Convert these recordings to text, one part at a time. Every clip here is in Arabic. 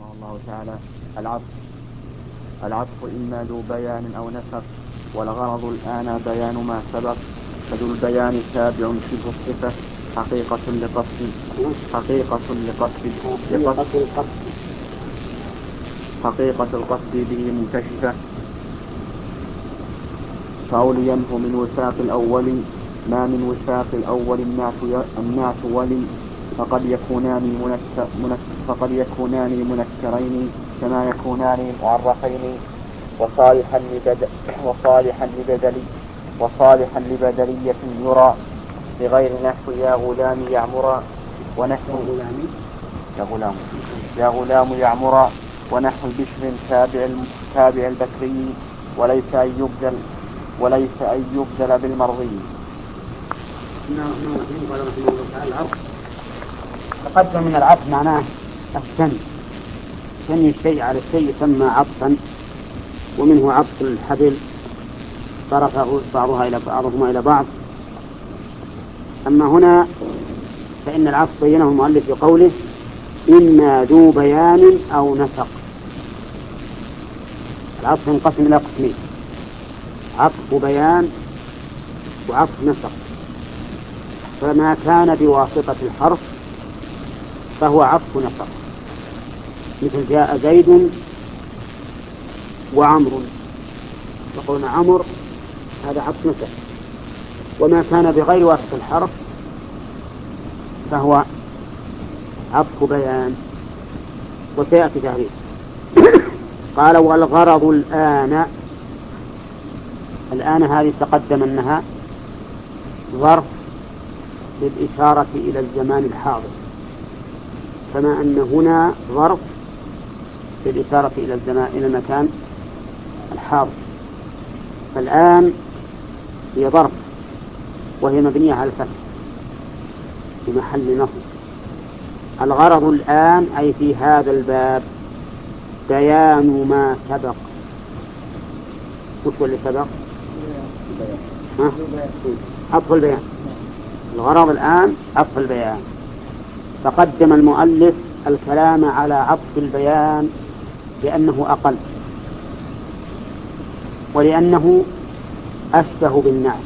رحمه الله تعالى: العطف إما ذو بيان أو نسق، والغرض الآن بيان ما سبق، فذو البيان تابع شبه الصفة حقيقة القصد به منكشفة، فأولينه من وثاق الأول ما من وثاق الأول النعت ولي، فقد يكونان منكرين كما يكونان معرفين، وصالحا لبدلية يرى بغير نحو يا غلام يعمرا، ونحو يا غلام يعمرا، ونحو بشر تابع البكري، وليس أن يبدل بالمرضي. تقدم من العطف معناه الثني الشيء على الشيء يسمى عطفا، ومنه عطف الحبل طرفه بعضهما إلى بعض. أما هنا فإن العطف بينه المؤلف بقوله إما ذو بيان أو نسق. العطف ينقسم إلى قسمين: عطف بيان وعطف نسق. فما كان بواسطة الحرف فهو عطف نسق، مثل جاء زيد وعمر، وقلنا عمر هذا عطف نسق. وما كان بغير واسطة الحرف فهو عطف بيان، وسيأتي تعريف. قال: والغرض الآن هذه تقدم أنها ظرف للإشارة إلى الزمان الحاضر، كما أن هنا ظرف للإشارة إلى المكان الحاضر. فالآن هي ظرف وهي مبنية على الفتح في محل نصب. الغرض الآن أي في هذا الباب بيان ما سبق. وش اللي سبق؟ عطف البيان. الغرض الآن عطف البيان، فقدم المؤلف الكلام على عطف البيان لأنه أقل، ولأنه أشبه بالنعت،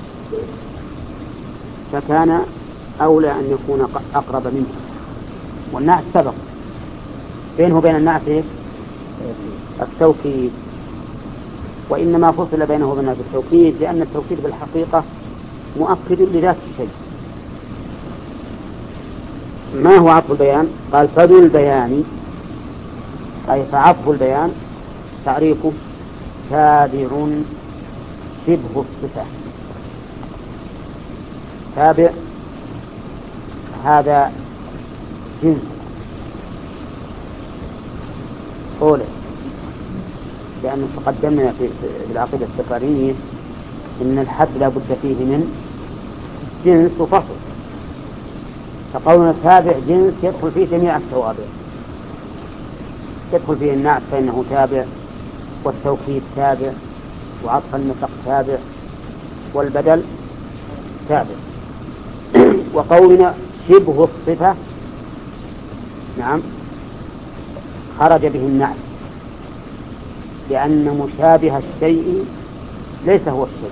فكان أولى أن يكون أقرب منه. والنعت سبق، بينه وبين النعت التوكيد، وإنما فصل بينه وبين التوكيد لأن التوكيد بالحقيقة مؤكد لذات الشيء. ما هو عطف البيان؟ قال: فذو البيان أي فعطف البيان تعريفه تابع شبه الصفة. تابع هذا جنس أولى، لأنه تقدمنا في العقيدة السفارية إن الحد لا بد فيه من جنس وفصل، فقولنا تابع جنس يدخل فيه جميع التوابع، يدخل فيه النعت فإنه تابع، والتوكيد تابع، وعطف النسق تابع، والبدل تابع. وقولنا شبه الصفة نعم خرج به النعت، لأن مشابه الشيء ليس هو الشيء.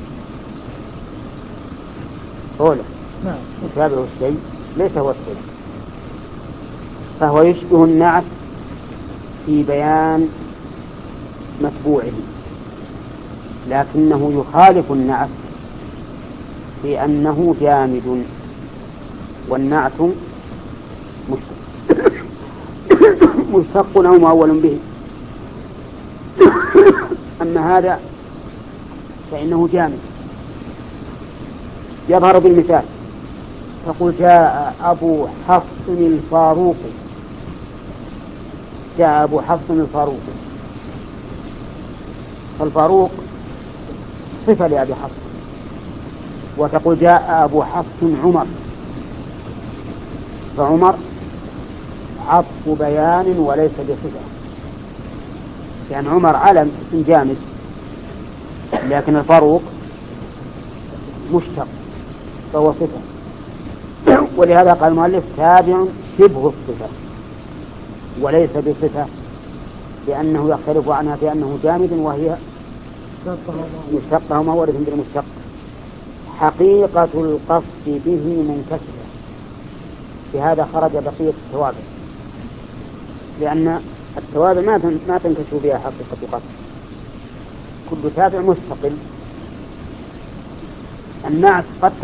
أولا مشابه الشيء ليس هو الشيء، فهو يشبه النعت في بيان متبوعه، لكنه يخالف النعت في أنه جامد، والنعت مشتق أو مؤول به. أما هذا فإنه جامد. يظهر بالمثال، تقول جاء أبو حفص الفاروق، جاء أبو حفص الفاروق، فالفاروق صفة لأبي حفص. وتقول جاء أبو حفص عمر، فعمر عطف بيان وليس بصفة، يعني عمر علم اسم جامد، لكن الفاروق مشتق فهو صفة. ولهذا قال المؤلف تابع شبه الصفة وليس بصفة، لأنه يختلف عنها في أنه جامد وهي مشتقة وما ورد بالمشتق. حقيقة القصد به منكسرة، بهذا خرج بقية التوابع، لأن التوابع ما تنكشف بها حقيقة القصد، كل تابع مستقل. النعت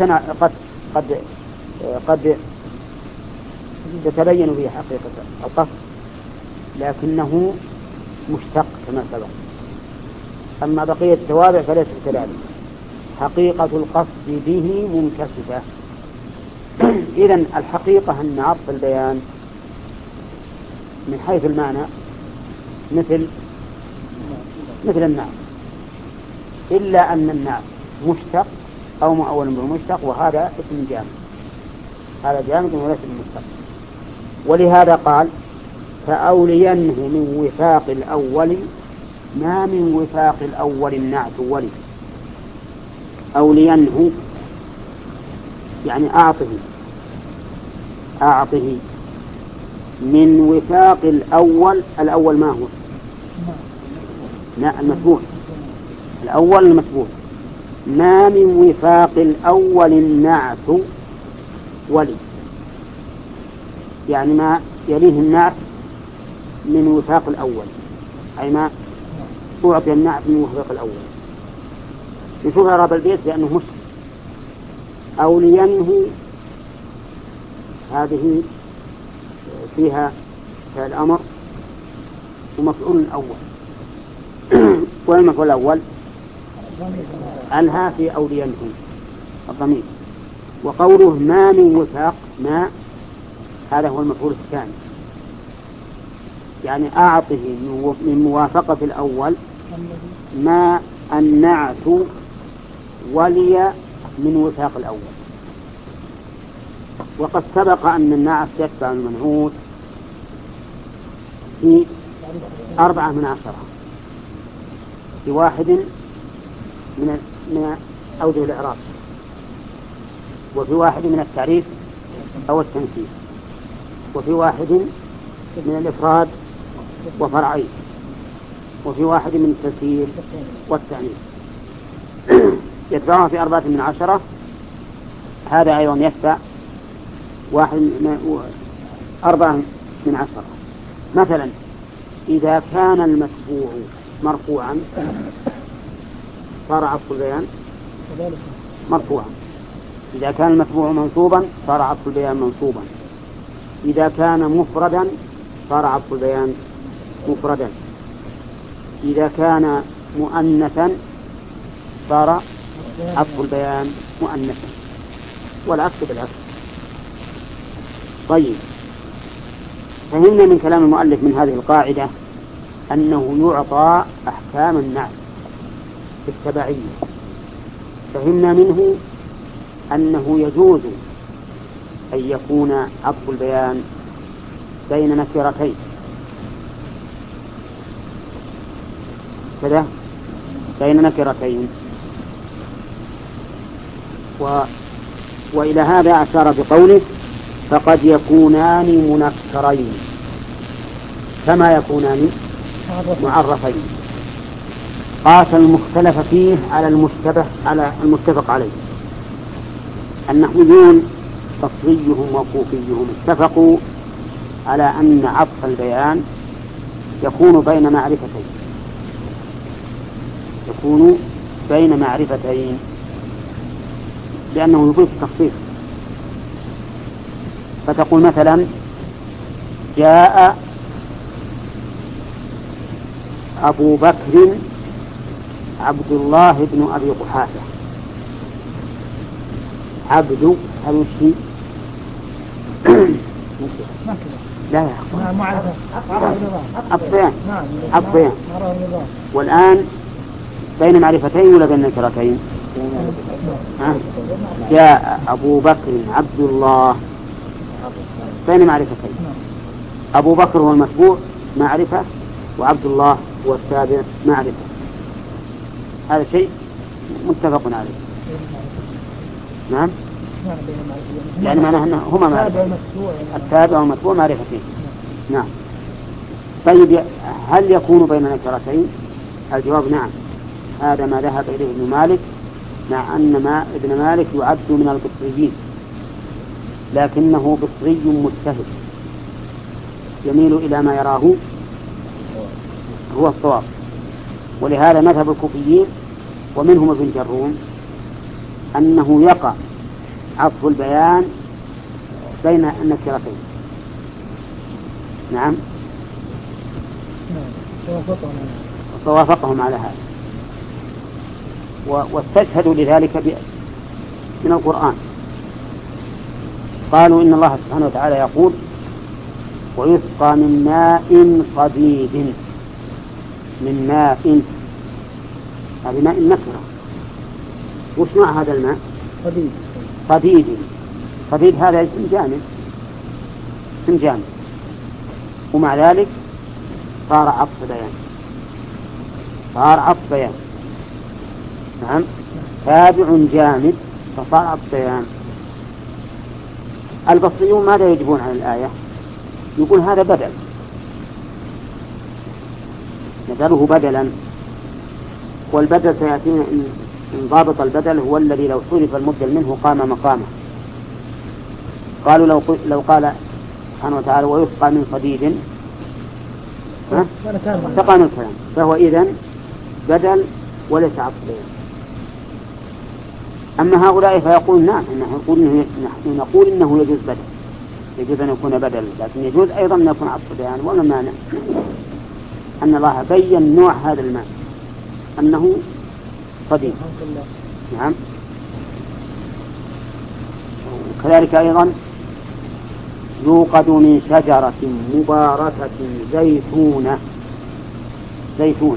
قد تتبين به حقيقة القصد لكنه مشتق كما سبق، أما بقية التوابع فليس كذلك. حقيقة القصد به منكسفة. إذن الحقيقة أن عطف البيان من حيث المعنى مثل النعت، إلا أن النعت مشتق أو مؤول بالمشتق، وهذا اسم جامد، هذا جامد وليس بالمشتق. ولهذا قال فأولينه من وفاق الأول، ما من وفاق الأول النعت ولي. أولينه يعني أعطه من وفاق الأول. الأول ما هو؟ لا، المثبوت. الأول المثبوت. ما من وفاق الأول النعت ولي، يعني ما يليه النعت من وفاق الأول، أي ما أعطي النعت من وفاق الأول. نشوف إعراب البيت لأنه مشكل. أولينه هذه فيها الأمر ومفعول الأول. والمفعول الأول ألها في أولينه الضمير. وقوله ما من وفاق، ما هذا هو المفعول الثاني، يعني أعطه من موافقة الأول ما النعت ولي من وفاق الأول. وقد سبق أن النعت يتبع المنعوت في 4/10 في واحد من أوجه الإعراب، وفي واحد من التعريف أو التنكير، وفي واحد من الإفراد وفرعين، وفي واحد من التسهيل والتعنيف. يتبعها في 4/10. هذا أيضا يتبع 4/10. مثلا إذا كان المتبوع مرفوعا صار عطف البيان مرفوعا، إذا كان المتبوع منصوبا صار عطف البيان منصوبا، إذا كان مفردا صار عطف البيان مفردا، إذا كان مؤنثا صار عطف البيان مؤنثا، والعكس بالعكس. طيب، فهمنا من كلام المؤلف من هذه القاعدة أنه يعطى أحكام النعت بالتبعية. فهمنا منه أنه يجوز أن يكون عطف البيان بين نكرتين كذا، بين نكرتين. وإلى هذا أشار بقوله فقد يكونان منكرين كما يكونان معرفين. قاس المختلف فيه على المتفق عليه. النحويون بصريهم وكوفيهم اتفقوا على أن عطف البيان يكون بين معرفتين لأنه يضيف التخصيص. فتقول مثلا جاء أبو بكر عبد الله بن أبي قحافة. عبد هذا الشيء لا يا أخوان والآن بين معرفتين ولا بين نكرتين؟ جاء أبو بكر عبد الله بين معرفتين. أبو بكر هو المتبوع معرفة، وعبد الله هو التابع معرفة. هذا شيء متفق عليه. نعم، يعني معناه هما معرفة، التابع والمتبوع معرفتين. نعم. طيب هل يكون بين نكرتين؟ الجواب نعم، هذا ما ذهب إليه ابن مالك، مع أن ما ابن مالك يعد من البصريين، لكنه بصري مجتهد يميل إلى ما يراه هو الصواب. ولهذا مذهب الكوفيين ومنهم ابن جروم أنه يقع عطف البيان بين النكرتين. نعم، ووافقهم على هذا، واستشهدوا لذلك من القرآن. قالوا إن الله سبحانه وتعالى يقول ويسقى من ماء صديد، من ماء، هذا ماء نكرة. وش نوع هذا الماء؟ صديد. صديد هذا اسم جامد، اسم جامد، ومع ذلك صار عطف بيان، صار عطف بيان. نعم، تابع جامد فصار عطف بيان. البصريون ماذا يجبون عن الآية؟ يقول هذا بدل، نجعله بدلا، والبدل سيأتينا إن ضابط البدل هو الذي لو صرف المبدل منه قام مقامه. قالوا لو قال سبحانه وتعالى ويسقى من صديد تقام الكلام، فهو إذن بدل وليس عطف بيان. أما هؤلاء فيقول نعم، نحن نقول إنه يجوز بدل، يجوز أن يكون بدل، لكن يجوز أيضا أن يكون عطف بيان. وما مانع أن الله بين نوع هذا الماء أنه صديق. نعم، وكذلك أيضا يوقد من شجرة مباركة زيتونة. زيتونة،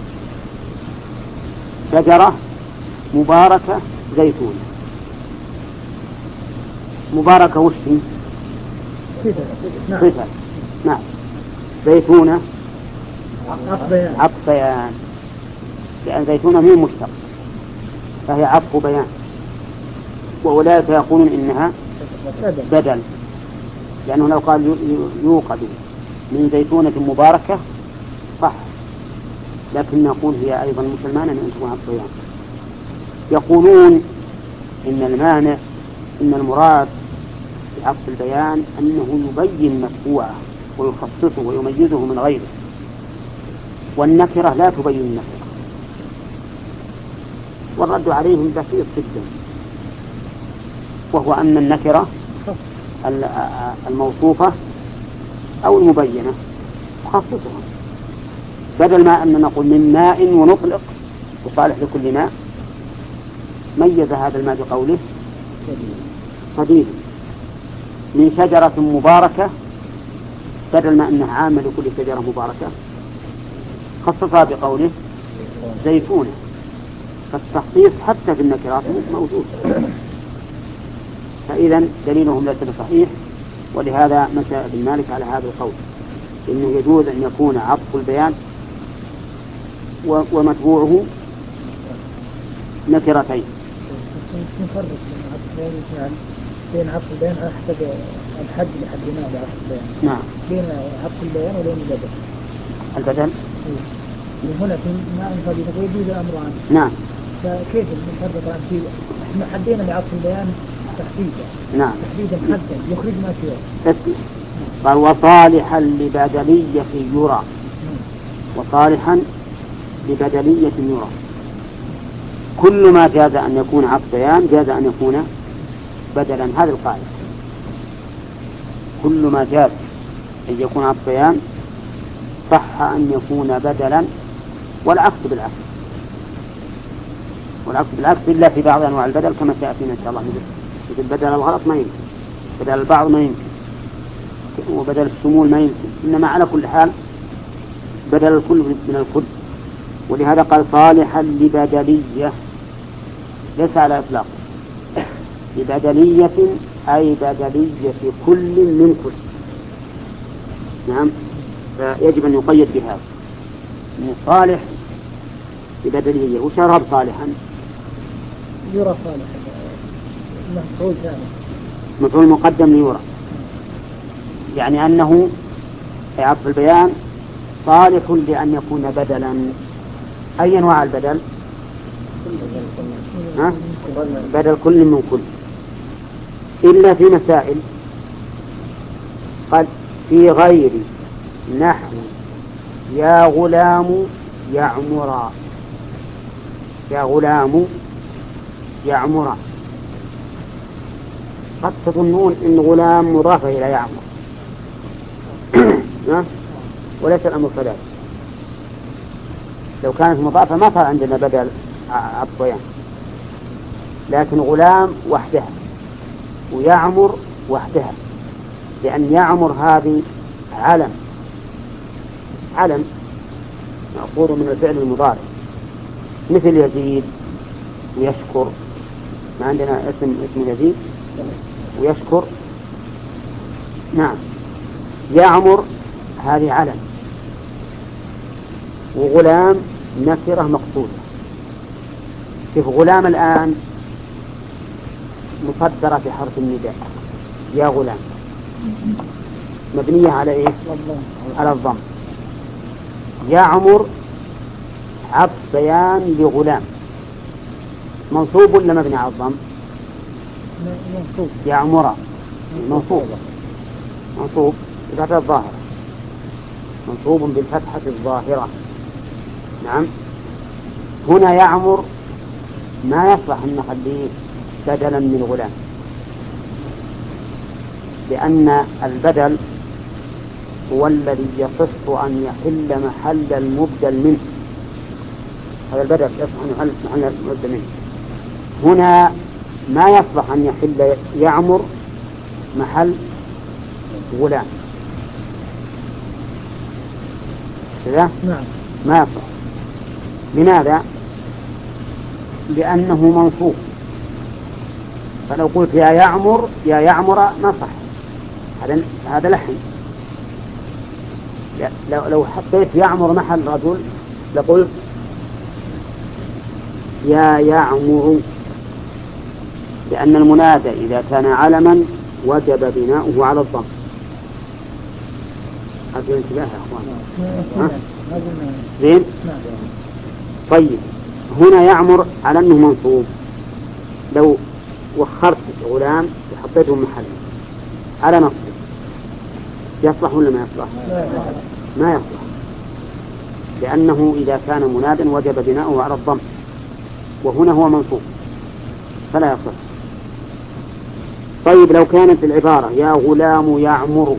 شجرة مباركة زيتونة. مباركة وش هي؟ صفة. نعم، زيتونة عطف بيان، لأن زيتونة هي مشتق فهي عطف بيان. وأولئك يقولون إنها بدل، لأنه لو قال يوقد من زيتونة مباركة صح، لكن نقول هي أيضا مسلمانة أن تكون عطف بيان. يقولون إن المانع، إن المراد بعطف البيان أنه يبين متبوعه ويخصصه ويميزه من غيره، والنكرة لا تبين النكرة. والرد عليهم بسيط جدا، وهو أن النكرة الموصوفة أو المبينة تخصصها، بدل ما أن نقول من ماء ونطلق وصالح لكل ماء، ميز هذا الماء بقوله صديد. من شجرة مباركة، بدل ما أنها عامة لكل شجرة مباركة خصصها بقوله زيتونة. فالتخصيص حتى في النكرات موجود، فإذا دليلهم ليس بصحيح. ولهذا مشى ابن مالك على هذا القول، إنه يجوز أن يكون عطف البيان ومتبوعه نكرتين. بين عطف البيان على حسب الحد اللي حديناه بعطف البيان. نعم، بين عطف البيان وبين البدل. البدل من هنا في ماء صديد ويجوز الأمر عنه. نعم، فكيف نفرق عن شيء؟ احنا حدينا بعطف البيان تحديدا. نعم، تحديدا حدا يخرج ما سواه. قال وصالحا لبدلية يرى. وصالحا لبدلية يرى، كل ما جاز أن يكون عطف بيان جاز أن يكون بدلا. هذا القاعدة، كل ما جاز أن يكون عطف بيان صح أن يكون بدلا، والعكس بالعكس، والعكس بالعكس إلا في بعض أنواع البدل كما سيأتينا إن شاء الله. مثل بدل الغلط ما يمكن، بدل البعض ما يمكن، وبدل الشمول ما يمكن، إنما على كل حال بدل الكل من الكل. ولهذا قال صالحا لبدلية، ليس على إطلاق، لبدلية أي بدلية كل من كل. نعم، فيجب أن يقيد بهذا من صالح لبدلية. وشرب صالحا يرى صالحا مفعول ثاني، مفعول مقدم ليرى، يعني أنه عطف البيان صالح لأن يكون بدلا. أي أنواع البدل؟ بدل كل من كل، إلا في مسائل قد في غير نحو يا غلام يعمرا. يا غلام يعمرا، قد تظنون إن غلام مضافة إلى يعمر وليس الأمر كذلك. لو كانت مضافة ما صار عندنا بدل عطيان، لكن غلام وحدها ويعمر وحدها، لأن يعمر هذه علم مأخوذ من الفعل المضارع، مثل يزيد ويشكر. ما عندنا اسم يزيد ويشكر. نعم، يعمر هذه علم، وغلام نكرة مقصودة. كيف غلام الآن مصدرة في حرف النداء يا غلام، مبنية على إيه؟ على الضم. يعمر عطف بيان لغلام، منصوب ولا مبني على الضم؟ يعمر منصوب بفتحة الظاهرة، منصوب بالفتحة الظاهرة. نعم. هنا يعمر ما يصلح أن نخليه بدلا من غلام، لأن البدل هو الذي يصح أن يحل محل المبدل منه. هذا البدل يصح أن يحل محل المبدل منه. هنا ما يصلح أن يحل يعمر محل غلام. كذا؟ نعم. ما يصلح. لماذا؟ لأنه منصوب. فلو قلت يا يعمر ما صح، هذا لحن. لو حطيت يعمر محل رجل لقلت يا يعمر، لأن المنادى إذا كان علما وجب بناؤه على الضم. هذا انتباه يا أخوان. زين. طيب، هنا يعمر على أنه منصوب. لو وخرت غلام وحطيته محل على نصب يصلح ولا ما يصلح؟ ما يصلح، لأنه إذا كان منادا وجب بناؤه على الضم، وهنا هو منصوب فلا يصلح. طيب، لو كانت العبارة يا غلام يعمر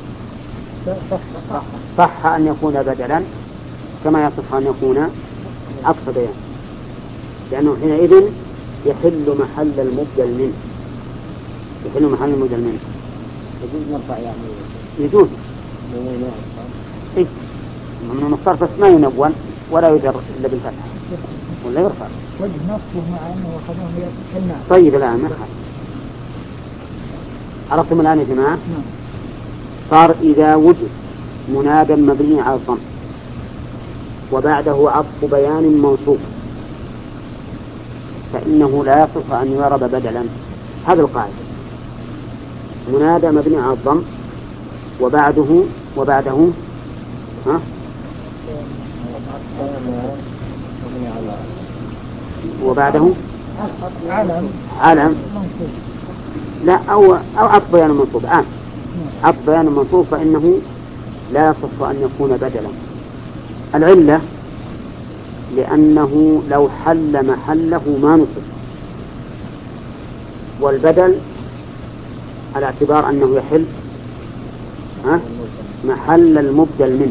صح أن يكون بدلا كما يصح أن يكون عطف بيان، لأنه حينئذ يحل محل المبدل منه. يجوز نرفع يعني يجوز من الصرف، بس ما ينون ولا يجر إلا بالفتح ولا يرفع وجه نصبه مع أنه خذوه يتكلم. طيب، الآن ما عرفتم الآن يا جماعة؟ صار إذا وجد منادى مبني على الضم وبعده عطف بيان منصوب فإنه لا يصح أن يعرب بدلا. هذا القاعدة، منادى مبني على الضم وبعده علم لا أو عطف بيان منصوب. عطف بيان منصوب فإنه لا يصح أن يكون بدلا. العلة لأنه لو حل محله ما نصب، والبدل على اعتبار أنه يحل محل المبدل منه.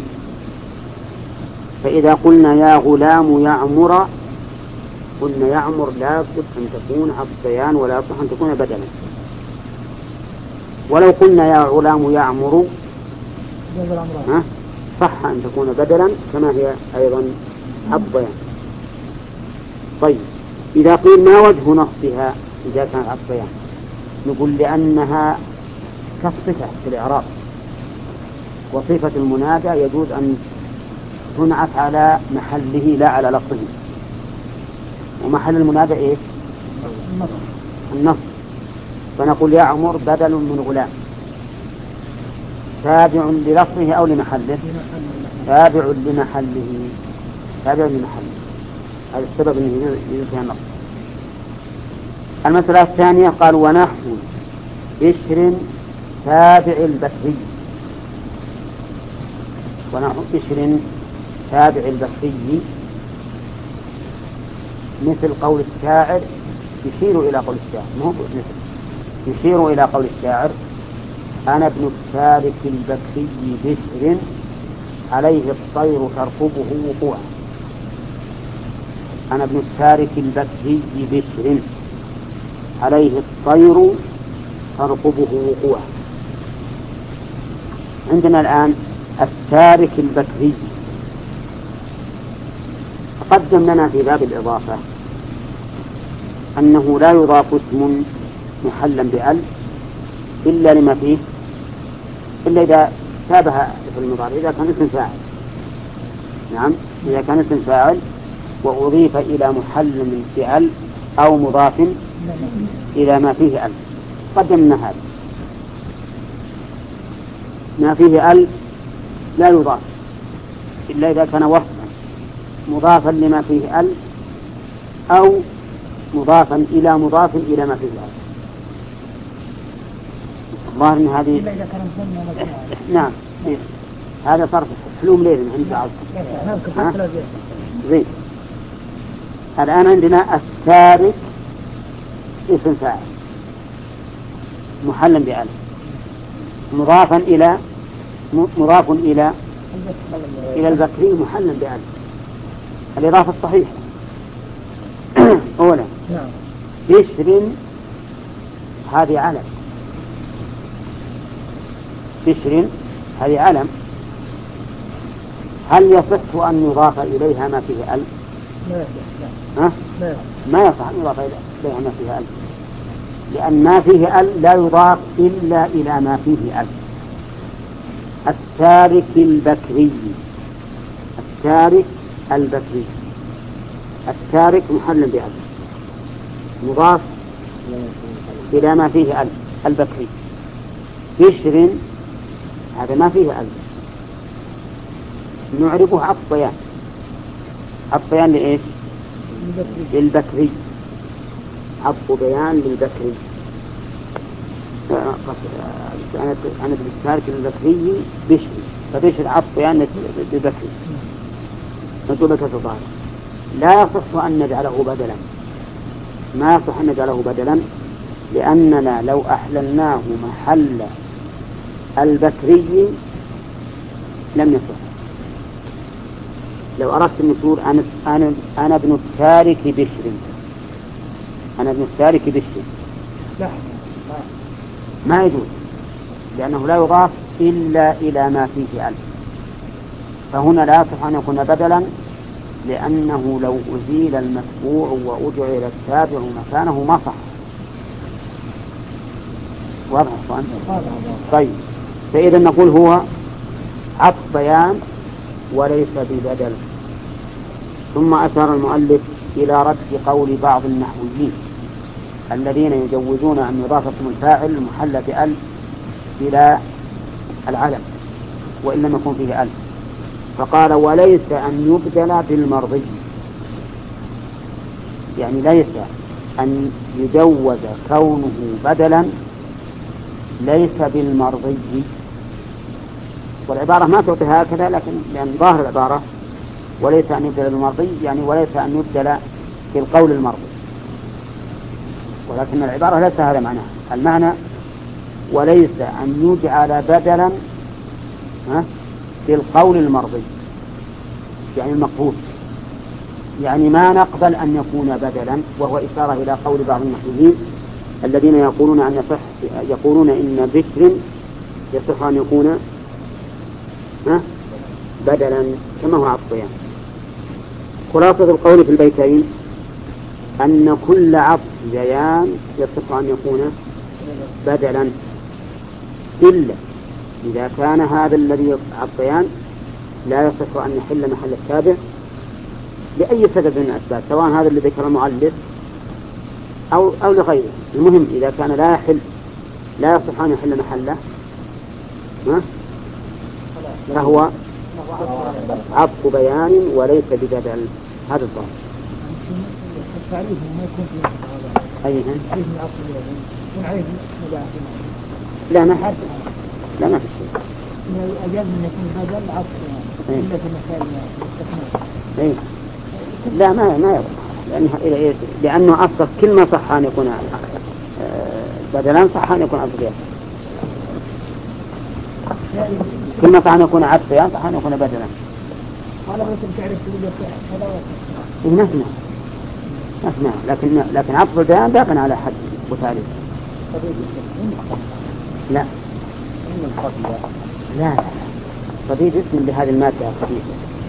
فإذا قلنا يا غلام يعمر، قلنا يعمر لا بد أن تكون عطف بيان ولا يصح أن تكون بدلا. ولو قلنا يا غلام يعمر صح أن تكون بدلا كما هي أيضا عطف بيان. طيب، إذا قيل ما وجه نصبها إذا كانت عطف بيان؟ نقول لأنها كالصفة في الإعراب، وصفة المنادى يجوز أن تنعت على محله لا على لفظه. ومحل المنادى إيه؟ النصب. فنقول يعمر بدل من غلام تابع للفظه أو لمحله؟ تابع لمحله، تابع لمحله، هذا السبب أنه ينتهي النص. المسألة الثانية قال ونحو بشر تابع البكري، ونحو بشر تابع البكري مثل قول الشاعر، يشير إلى قول الشاعر، مو مثل، يشير إلى قول الشاعر أنا ابن التارك البكري بشر عليه الطير ترقبه وقوعا. أنا ابن التارك البكري بشر عليه الطير ترقبه وقوعا. عندنا الآن التارك البكري، تقدم لنا في باب الإضافة أنه لا يضاف اسم محلا بأل إلا لما فيه، إلا إذا شابه في المضارع، إذا كان اسم فاعل. نعم، إذا كان اسم فاعل وأضيف إلى محل بأل أو مضاف إلى ما فيه أل. قدمنا هذا، ما فيه أل لا يضاف إلا إذا كان وصفا مضافا لما فيه أل أو مضافا إلى مضاف إلى ما فيه أل. الظاهر أن هذه نعم هذا صرف حلوم ليل من عند بعض. زين، الآن عندنا التارك اسم فاعل محلا بأل مضافا إلى مضاف إلى البكري محلا بأل. الإضافة الصحيحة أولا بشر هذه علم، بشر هذه علم، هل يصح أن يضاف إليها ما فيه أل؟ ما يصح أن يضاف إليها ما فيه أل، لأن ما فيه أل لا يضاف إلا إلى ما فيه أل. التارك البكري، التارك البكري، التارك محل بأل مضاف إلى ما فيه أل، البكري. بشر هذا ما فيه أل، نعرفه عطف بيان، عطف بيان لإيش؟ للبكري، عطف بيان للبكري. أنا بالتارك البكري بشر، فبشر عطف بيان للبكري مطلوبة كالظاهر. لا يصح أن نجعله بدلا، ما يصح أن نجعله بدلا، لأننا لو أحللناه محل البكري لم يصح. لو أردت أن تقول أنا ابن التارك بشر، أنا ابن التارك بشر ما يجوز، لأنه لا يضاف إلا إلى ما فيه أل، فهنا لا يصح أن يكون بدلا، لأنه لو أزيل المتبوع وأجعل التابع مكانه ما صح. واضح الصوان؟ طيب، فإذا نقول هو عطف بيان وليس ببدل. ثم أشار المؤلف إلى رد قول بعض النحويين الذين يجوزون أن يضاف اسم الفاعل المحل بأل إلى العلم وإن لم يكن فيه أل، فقال وليس أن يبدل بالمرضي، يعني ليس أن يجوز كونه بدلا ليس بالمرضي. والعبارة ما تعطي هكذا، لكن لأن ظاهر العبارة وليس أن يبدل بالمرضي يعني وليس أن يبدل بالقول المرضي، ولكن العبارة ليس هذا معناها. المعنى وليس أن يجعل بدلا بالقول المرضي يعني المقبول، يعني ما نقبل أن يكون بدلا، وهو إشارة إلى قول بعض النحويين الذين يقولون إن بشر يصح أن يكون بدلا كما هو عطف بيان. خلاصة القول في البيتين أن كل عطف بيان يصح أن يكون بدلا، إلا إذا كان هذا الذي عطف بيان لا يصح أن يحل محل التابع لأي سبب من الأسباب، سواء هذا الذي ذكر المؤلف أو لغيره. المهم إذا كان لا يحل، لا يصح أن يحل محله، فهو عطف بيان وليس ببدل، هذا الظاهر. التعريف ما يكون فيه هذا. أي تعريف من عطف بيان يكون عليه مباح. لا ما حد، لا ما في شيء. أجل من يكون بدل عطف يعني إلا في مسائل الاستثناء. إيه. لا ما يبقى لأنه أصلا كل ما صح أن يكون بدلا صح أن يكون عطف بيان. كل ما صح أن يكون عطف بيان صح أن يكون بدلا. ولا ممكن تعرف تقول هذا نسمع لكن عطف البيان باق على حد وتعريف. لا لا صديد اسم لهذه المادة صديد.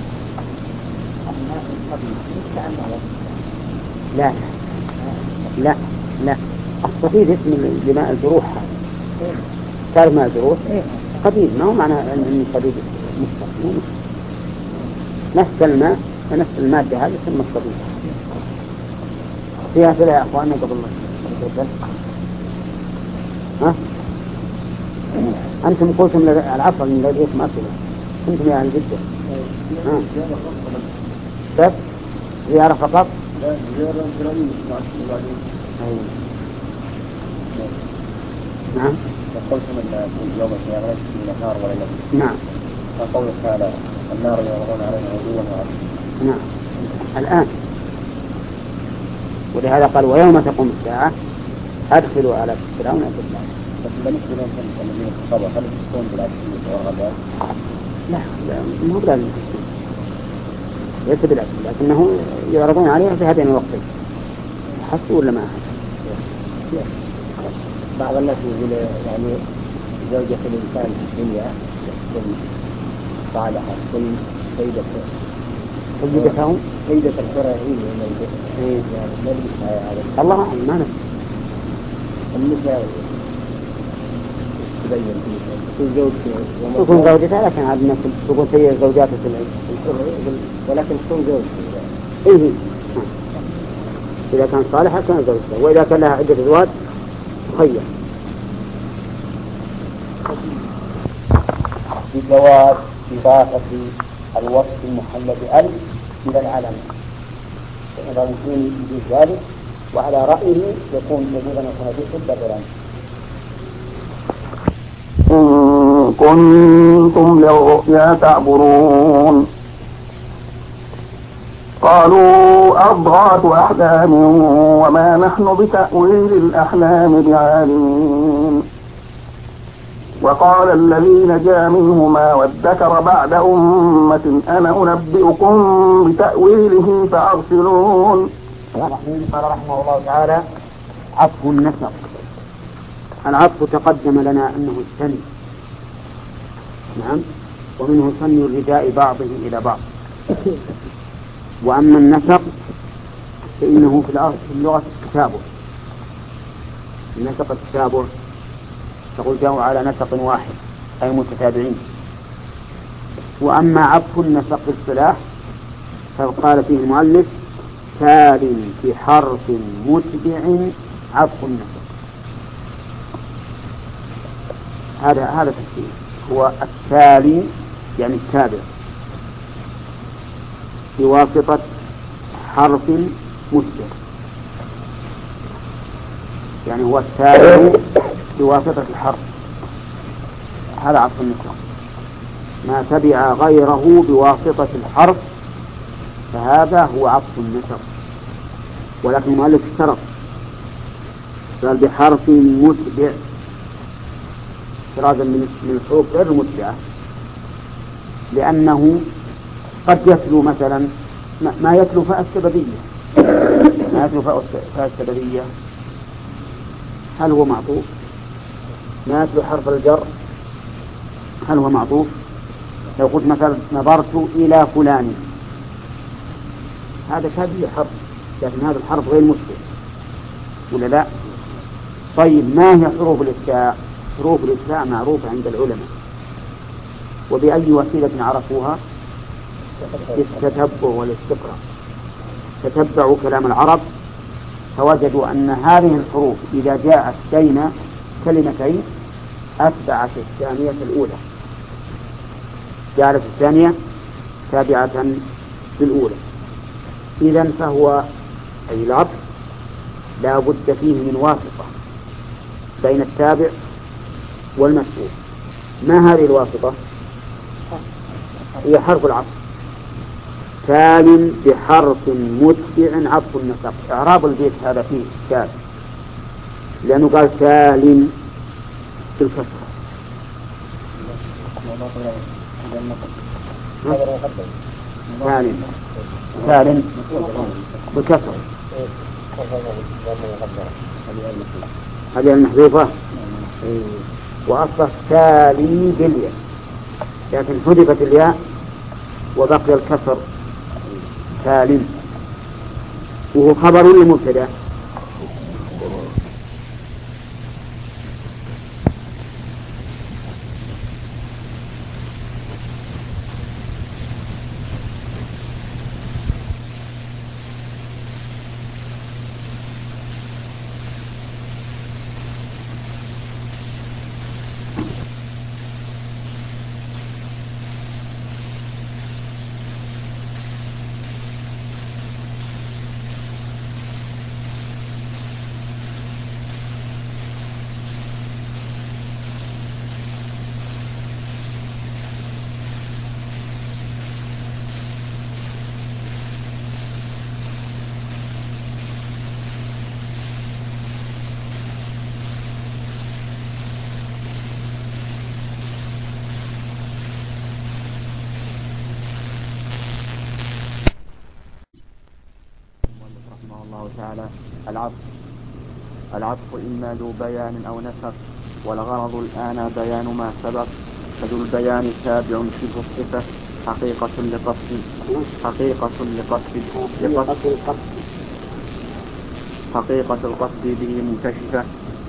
لا لا لا الصديد اسم لماء الجروح. تعرف ماء الجروح قديد، ما هو معنى أن الصديد مستقيم. نفس الماء ونفس المادة هذه تسمى الصديد. فيها أسئلة يا أخواننا قبل الله. ها؟ أنتم قلتم العصر من لديكم أسئلة، كنتم يا أهل جدة. بس زيارة فقط؟ لا زيارة إسرائيل نعم. قلتم أن يوم القيامة في نهار ولا ليل. نعم. فقوله تعالى النار يعرضون عليها غدوا وعشيا. نعم الآن، ولهذا قال ويوم تقوم الساعة أدخلوا على فرعون أشد. بس بالنسبة لهم الذين تصبوا هل تكون بالعشية والغداء؟ لا مو بلازم ليس بالعكس، لكنه يعرضون عليها في هذين الوقتين. حسوا ولا ما حسوا؟ بعض الناس يقول يعني زوجة الإنسان في الدنيا تكون صالحة، تكون سيدة الفراعين يعني ما لبسها هذا. الله أعلم ما نفسه. النساء تبين تكون زوجتها، لكن عاد الناس تكون سيئة زوجاتها في ولكن تكون زوجتها. إيه إذا كان صالحة كان زوجتها، وإذا كان لها عدة أزواج تخير. بجواز إضافة الوصف المحل بألف إلى العلم، فإذا ممكن يجوز ذلك، وعلى رأيه يكون يجوز أن يكون به بدلا. إن كنتم للرؤيا تعبرون قالوا أضغاث أحلام وما نحن بتأويل الأحلام بعالمين. وقال الذي نجا منهما وادكر بعد أمة أنا أنبئكم بتأويله فأرسلون. قال رحمه الله تعالى عطف النسق. العطف تقدم لنا أنه الثني، نعم، ومنه ثني الرداء بعضه إلى بعض. وأما النسق فإنه في اللغة التتابع. النسق التتابع تقول جاءوا على نسق واحد أي متتابعين. وأما عطف النسق الاصطلاح فقال فيه المؤلف تال في حرف متبع عطف النسق. هذا تفسير، هو التالي يعني التابع بواسطة حرف متبع، يعني هو التابع بواسطة الحرف. هذا عطف النسق، ما تبع غيره بواسطة الحرف فهذا هو عطف النسق. ولكن المؤلف اشترط، قال بحرف متبع احترازا من الحروف غير المتبعة، لأنه قد يتلو مثلا ما يتلو فاء السببية، ما يتلو فاء السببية هل هو معطوف؟ ما يتلو حرف الجر هل هو معطوف؟ لو قلت مثلا نظرت إلى فلان هذا شبيه حرف، لكن هذا الحرف غير متبع ولا لا؟ طيب ما هي حروف الإتباع؟ حروف الإتباع معروفة عند العلماء، وبأي وسيلة عرفوها؟ بالتتبع والاستقراء. تتبعوا كلام العرب فوجدوا أن هذه الحروف إذا جاءت بين كلمتين أتبعت الثانية الأولى، جعلت الثانية تابعة للأولى. إذن فهو أي العطف لا بد فيه من واسطة بين التابع والمسؤول. ما هذه الواسطة؟ هي حرف العطف. تال بحرف متبع عطف النسق. إعراب البيت هذا فيه تال، لأنه قال تال بالكسر. تال بالكسر هذه المحذوفة، وأصبح تالي بالياء، لكن حذفت الياء وبقي الكسر تال، وهو خبر للمبتدأ. العطف إما ذو بيان أو نسق، والغرض الآن بيان ما سبق. فذو البيان تابع شبه الصفة حقيقة القصد به منكشفة،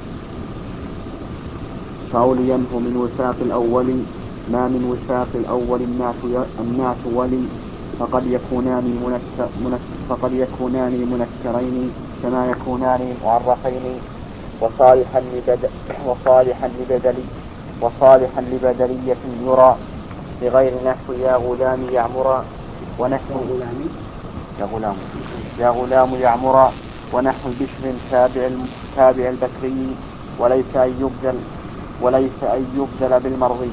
فأولينه من وثاق الأول ما من وثاق الأول النعت ولي، فقد يكونان منكرين كما يكونان معرفين، وصالحا لبدلية يرى بغير نحو يا غلام يعمرا، ونحو يا غلام يعمرا، ونحو بشر تابع البكري، وليس أن يبدل بالمرضي.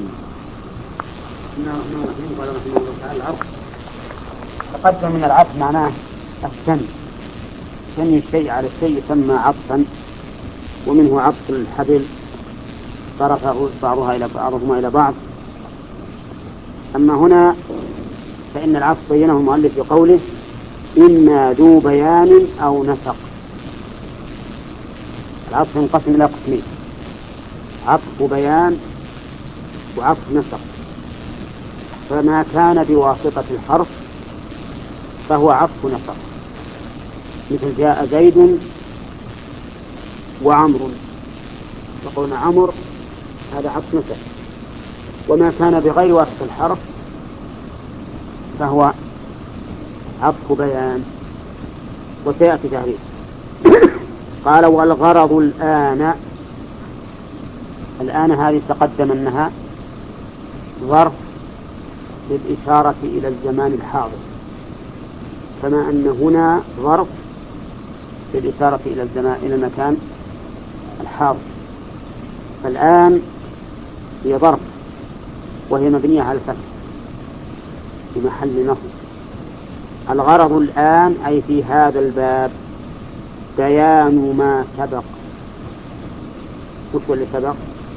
تقدم من العطف معناه الثني، ثني الشيء على الشيء يسمى عطفا، ومنه عطف الحبل طرف بعضهما إلى بعض. أما هنا فإن العطف بينه المؤلف بقوله إما ذو بيان أو نسق. العطف ينقسم إلى قسمين: عطف بيان وعطف نسق. فما كان بواسطة الحرف فهو عطف نسق، مثل جاء زيد وعمر، وقلنا عمر هذا عطف نسق. وما كان بغير واسطة الحرف فهو عطف بيان، وسيأتي تعريف. قال والغرض الآن هذه تقدم أنها ظرف للإشارة إلى الزمان الحاضر، كما أن هنا ظرف للإشارة إلى المكان الحاضر. فالآن هي ظرف وهي مبنية على الفتح في محل نصب. الغرض الآن أي في هذا الباب بيان ما سبق. وش اللي سبق؟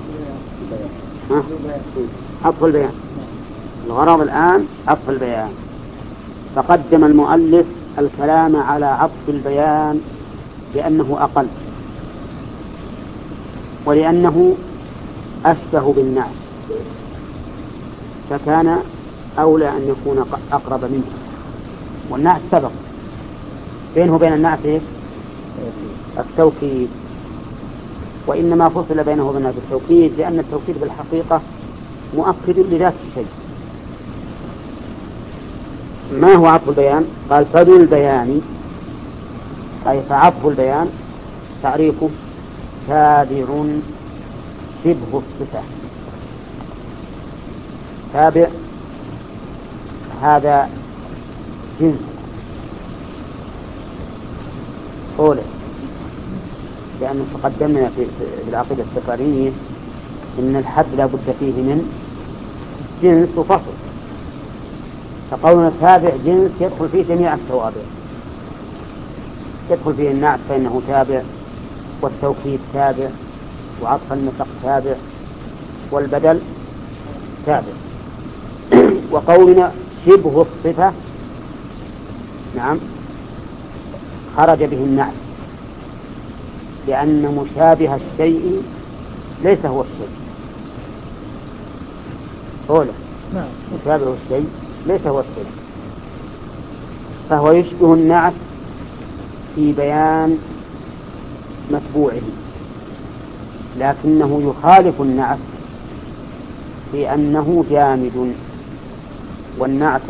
عطف البيان. الغرض الآن عطف البيان. فقدم المؤلف الكلام على عطف البيان لأنه أقل، ولأنه أشبه بالنعت، فكان أولى أن يكون أقرب منه. والنعت سبق، بينه وبين النعت التوكيد، وإنما فصل بينه وبين التوكيد لأن التوكيد بالحقيقة مؤكد لذات الشيء. ما هو عطف البيان؟ قال فذو البيان أي فعطف البيان تعريفه تابع شبه الصفة. تابع هذا جنس أولى، لأنه تقدمنا في العقيدة السفرية إن الحد لا بد فيه من جنس وفصل، فقولنا التابع جنس يدخل فيه جميع التوابع، يدخل فيه النعت فإنه تابع، والتوكيد تابع، وعطف النسق تابع، والبدل تابع. وقولنا شبه الصفة نعم خرج به النعت، لأن مشابه الشيء ليس هو الشيء أولا، مشابه الشيء ليس هو الشيء، فهو يشبه النعت في بيان متبوعه، لكنه يخالف النعت في أنه جامد، والنعت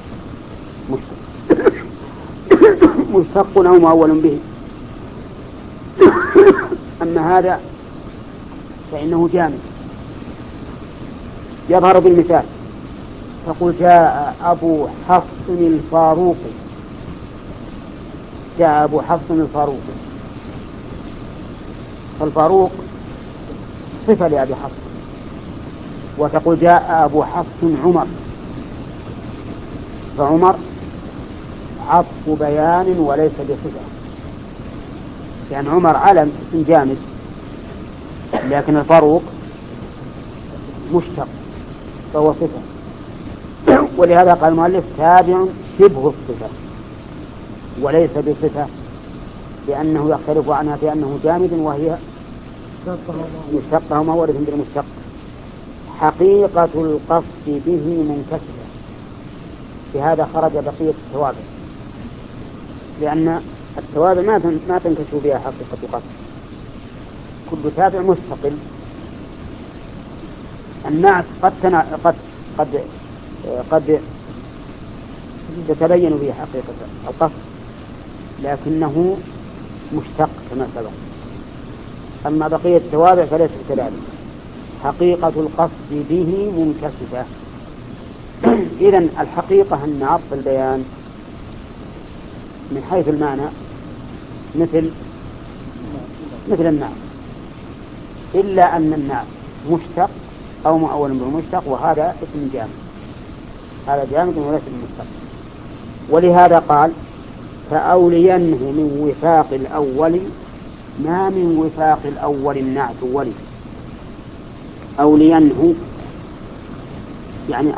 مشتق أو مؤول به. أما هذا فإنه جامد. يظهر بالمثال، تقول جاء أبو حفص الفاروق، جاء أبو حفص الفاروق، فالفاروق صفة لأبي حفص. وتقول جاء أبو حفص عمر، فعمر عطف بيان وليس بصفة، يعني عمر علم اسم جامد، لكن الفاروق مشتق فهو صفة. ولهذا قال المؤلف تابع شبه الصفة وليس بصفة، لأنه يختلف عنها بأنه جامد وهي مشتقة ومورد بالمشتق. حقيقة القصد به منكسرة، بهذا خرج بقية التوابع، لأن التوابع ما تنكشف بها حقيقة قصد، كل تابع مستقل. النعت قد تتبين به حقيقة القصد، لكنه مشتق كما سبق. أما بقية التوابع فليس كذلك، حقيقة القصد به منكسفة. إذن الحقيقة أن عطف البيان من حيث المعنى مثل النعت، إلا أن النعت مشتق أو مؤول بالمشتق، وهذا اسم جامد، هذا جامد وليس بالمشتق. ولهذا قال فأولينه من وفاق الأول، ما من وفاق الأول النعت ولي. أولينه يعني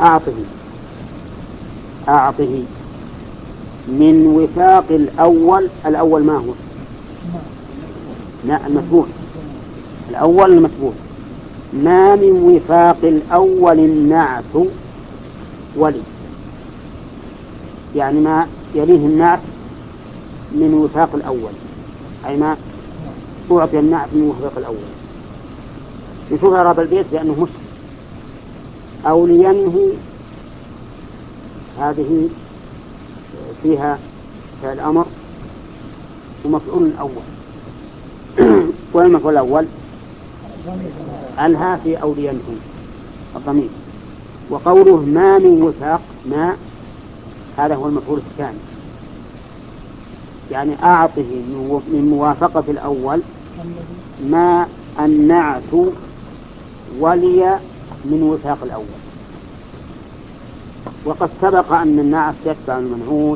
أعطه من وفاق الأول. الأول ما هو؟ لا، المتبوع. الأول المتبوع. ما من وفاق الأول النعت ولي، يعني ما يليه النعت من وفاق الأول، أي ما أعطي النعت من وفاق الأول. نشوف إعراب البيت لأنه مسلم. أولينه هذه فيها الأمر ومفعول الأول. والمفعول الأول ألها في أولينه الضمير. وقوله ما من وفاق، ما هذا هو المفعول الثاني، يعني أعطه من موافقة الأول ما النعت ولي من وفاق الأول. وقد سبق أن النعت يتبع المنعوت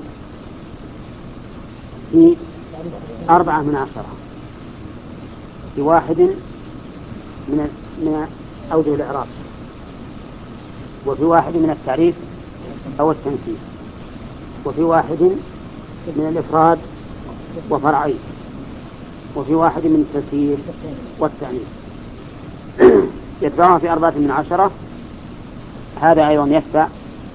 في 4/10، في واحد من أوجه الإعراب، وفي واحد من التعريف أو التنكير، وفي واحد من الإفراد وفرعين، وفي واحد من التسهيل والتعنيف. يتبعها في 4/10. هذا أيضا يتبع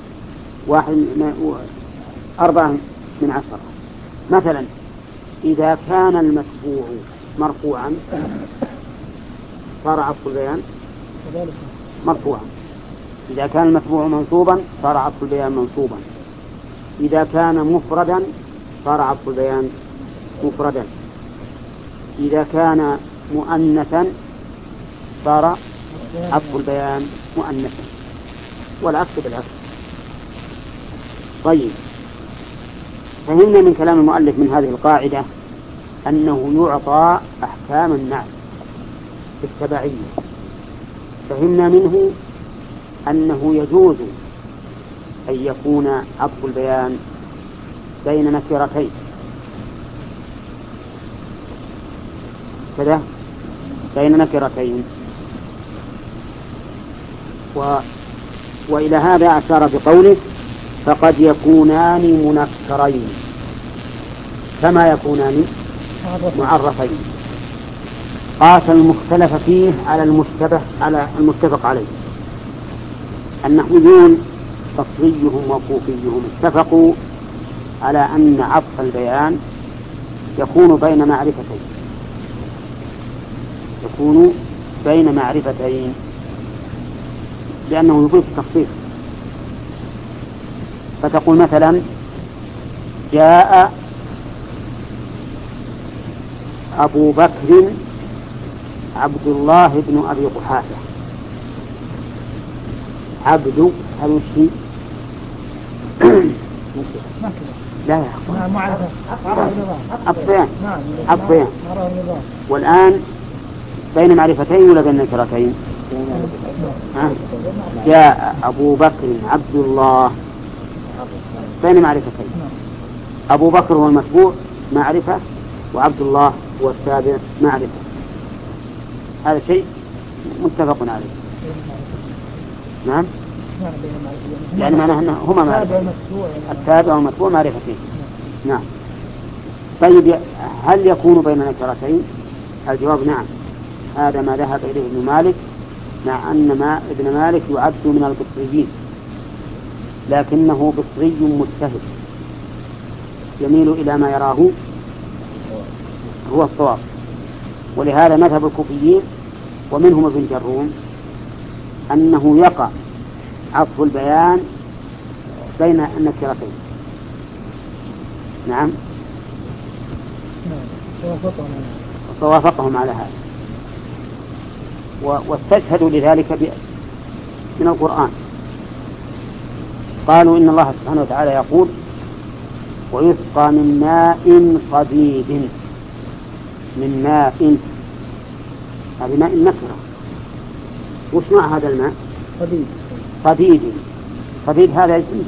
4/10. مثلا إذا كان المتبوع مرفوعا صار عطف البيان مرفوعا، إذا كان المتبوع منصوبا صار عطف البيان منصوبا، إذا كان مفردا صار عطف البيان مفردا، إذا كان مؤنثا صار عطف البيان مؤنثا، والعكس بالعكس. طيب، فهمنا من كلام المؤلف من هذه القاعدة أنه يعطى أحكام النعت بالتبعية. فهمنا منه أنه يجوز أن يكون عطف البيان بين نكرتين كذا، بين نكرتين. وإلى هذا أشار بقوله فقد يكونان منكرين كما يكونان معرفين. قاس المختلف فيه على المتفق عليه. النحويون بصريهم وكوفيهم اتفقوا على أن عطف البيان يكون بين معرفتين لأنه يفيد التخصيص. فتقول مثلا جاء أبو بكر عبد الله بن أبي قحافة. عبد هذا الشيء لا يا أخوان والآن بين معرفتين ولا بين نكرتين؟ جاء أبو بكر عبد الله بين معرفتين. أبو بكر هو المتبوع معرفة وعبد الله هو التابع معرفة. هذا شيء متفق عليه. نعم، يعني معناه هما معرفة، التابع والمتبوع معرفتين. نعم. طيب، هل يكون بين نكرتين؟ الجواب نعم. هذا ما ذهب إليه ابن مالك، مع أن ابن مالك يعد من البصريين لكنه بصري مجتهد يميل إلى ما يراه هو الصواب. ولهذا مذهب الكوفيين ومنهم ابن جروم أنه يقع عطف البيان بين النكرتين. نعم، ووافقهم على هذا، واستشهدوا لذلك من القرآن. قالوا إن الله سبحانه وتعالى يقول ويسقى من ماء صديد. من ماء، هذا ماء نكرة. وش نوع هذا الماء؟ صديد هذا اسم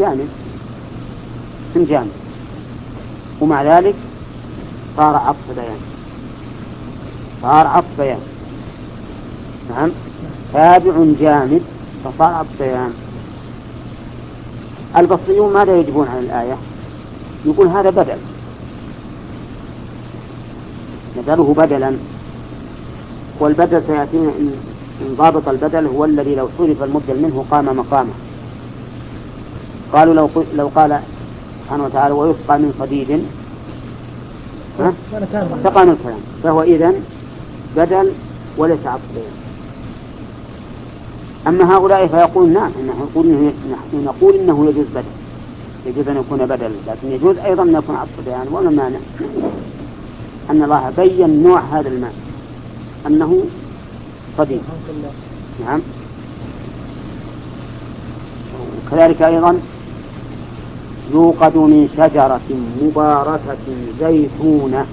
جامد ومع ذلك صار عطف بيان. نعم، تابع جامد فصار عطف بيان. البصريون ماذا يجبون عن الآية؟ يقول هذا بدل، نجعله بدلا، والبدل سيأتينا إن ضابط البدل هو الذي لو صرف المبدل منه قام مقامه. قالوا لو قال سبحانه وتعالى ويسقى من صديد تقام الكلام، فهو إذن بدل وليس عطف بيان. أما هؤلاء فيقول نعم، نحن نقول إنه يجوز بدل، يجوز أن يكون بدل، لكن يجوز أيضا أن يكون عطف بيان. وما معنى أن الله بين نوع هذا الماء أنه صديق. نعم. وكذلك أيضا يوقد من شجرة مباركة زيتونة.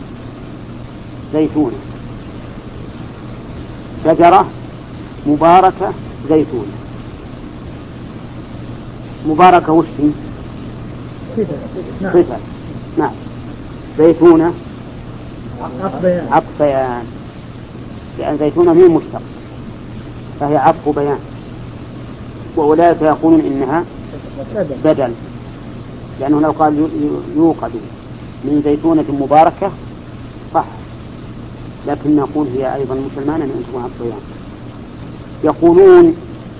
شجرة مباركة زيتونة. مباركة وش هي؟ صفة. نعم. زيتونة عطف بيان، لأن زيتونة هي مشتق فهي عطف بيان. وأولئك يقولون إنها بدل، لأنه لو قال يوقد من زيتونة مباركة صح، لكن نقول هي أيضا مسلمانة أن تكون عطف بيان. يقولون